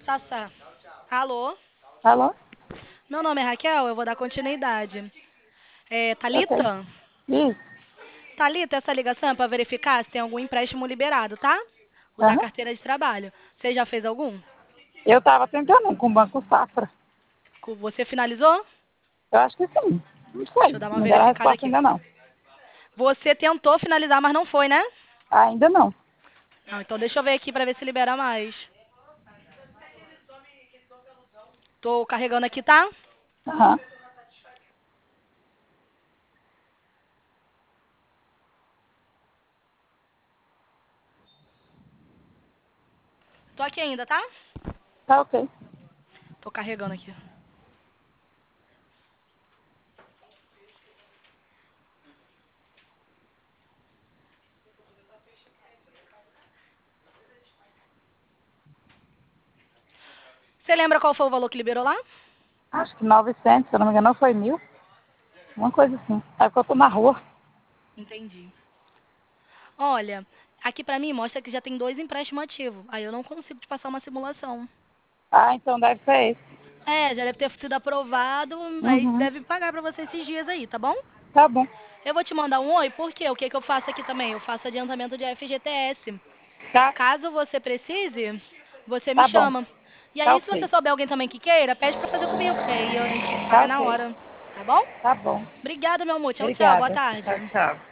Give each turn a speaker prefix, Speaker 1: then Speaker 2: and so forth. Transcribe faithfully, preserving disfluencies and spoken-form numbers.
Speaker 1: Sassá. Alô?
Speaker 2: Alô?
Speaker 1: Meu nome é Raquel, eu vou dar continuidade. É,
Speaker 2: Ok.
Speaker 1: Thalita?
Speaker 2: Isso.
Speaker 1: Thalita, essa ligação é para verificar se tem algum empréstimo liberado, tá? O da
Speaker 2: Aham.
Speaker 1: carteira de trabalho. Você já fez algum?
Speaker 2: Eu estava tentando um com o Banco Safra.
Speaker 1: Co- Você finalizou?
Speaker 2: Eu acho que sim. Não
Speaker 1: Deixa
Speaker 2: sei.
Speaker 1: eu dar uma
Speaker 2: Me deram a
Speaker 1: verificada
Speaker 2: resposta
Speaker 1: aqui.
Speaker 2: ainda não.
Speaker 1: Você tentou finalizar, mas não foi, né?
Speaker 2: Ainda não.
Speaker 1: Não, então deixa eu ver aqui para ver se libera mais. Tô carregando aqui, tá?
Speaker 2: Aham.
Speaker 1: Tô aqui ainda, tá?
Speaker 2: Tá ok.
Speaker 1: Tô carregando aqui. Você lembra qual foi o valor que liberou lá?
Speaker 2: Acho que novecentos, se eu não me engano, foi mil. Uma coisa assim. É porque eu tô na rua.
Speaker 1: Entendi. Olha, aqui pra mim mostra que já tem dois empréstimos ativos. Aí eu não consigo te passar uma simulação.
Speaker 2: Ah, então deve ser esse.
Speaker 1: É, já deve ter sido aprovado, aí
Speaker 2: Uhum.
Speaker 1: deve pagar pra você esses dias aí, tá bom?
Speaker 2: Tá bom.
Speaker 1: Eu vou te mandar um oi, por quê? O que que eu faço aqui também? Eu faço adiantamento de F G T S.
Speaker 2: Tá.
Speaker 1: Caso você precise, você me
Speaker 2: Tá bom.
Speaker 1: chama. E
Speaker 2: Tá
Speaker 1: aí, se você
Speaker 2: ok.
Speaker 1: souber alguém também que queira, pede pra fazer comigo, que aí a gente
Speaker 2: Tá
Speaker 1: paga na
Speaker 2: ok.
Speaker 1: hora, tá bom?
Speaker 2: Tá bom.
Speaker 1: Obrigada, meu amor. Tchau, tchau. Boa
Speaker 2: Obrigada. Tchau,
Speaker 1: tarde.
Speaker 2: tchau.